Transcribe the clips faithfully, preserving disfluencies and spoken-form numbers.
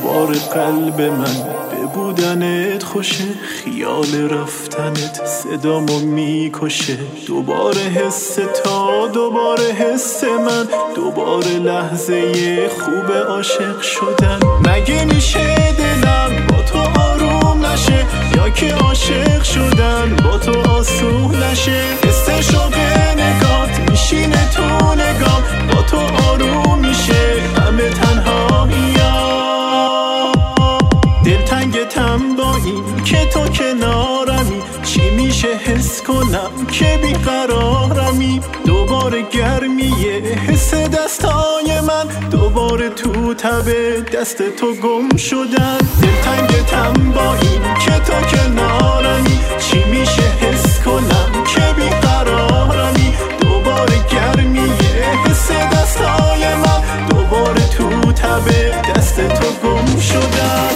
دوباره قلب من به بودنت خوشه، خیال رفتنت صدامو میکشه. دوباره حس تا دوباره حس من، دوباره لحظه خوب عاشق شدن. مگه میشه دلم با تو آروم نشه، یا که عاشق شدن با تو آسون نشه؟ حس شوق نگات میشینه تو نگام، با تو آروم میشه همه تنهایی‌ها. دلتنگتم با این که تو کنارمی، چی میشه حس کنم که بیقرارمی؟ دوباره گرمیه حس دستای من، دوباره تو تب دست تو گم شدن. دلتنگتم با این که تو کنارمی، چی میشه حس کنم که بیقرارمی؟ دوباره گرمیه حس دستای من، دوباره تو تب دست تو گم شدن.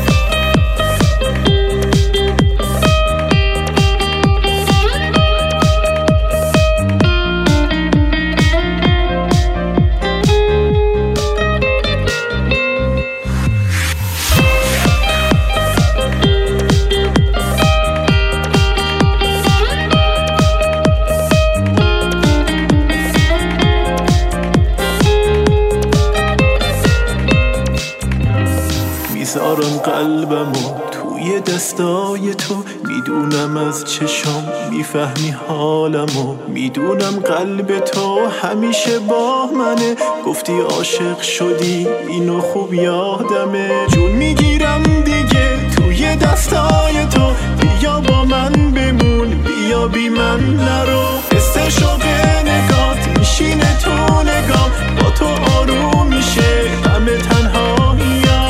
میذارم قلبمو توی دستای تو، میدونم از چشام میفهمی حالمو، میدونم قلب تو همیشه با منه. گفتی عاشق شدی اینو خوب یادمه، جون میگیرم دیگه توی دستای تو. بیا با من بمون، بیا بی من نرو. حس شوق نگات میشینه تو نگام، با تو آروم میشه همه تنهایی‌ها.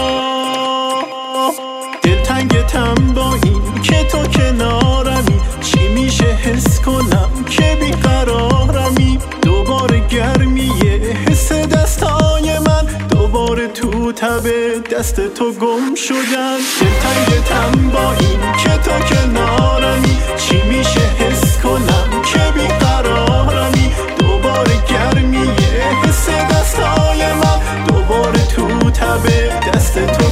دلتنگتم با این که تو کنارمی، چی میشه حس کنم که بیقرارمی؟ دوباره گرمیه حس دستای من، دوباره تو تب دست تو گم شدن. دلتنگتم با این که تو کنارمی، چی میشه حس کنم که بیقرارمی؟ دوباره گرمیه حس دستای من، دوباره تو تب دست تو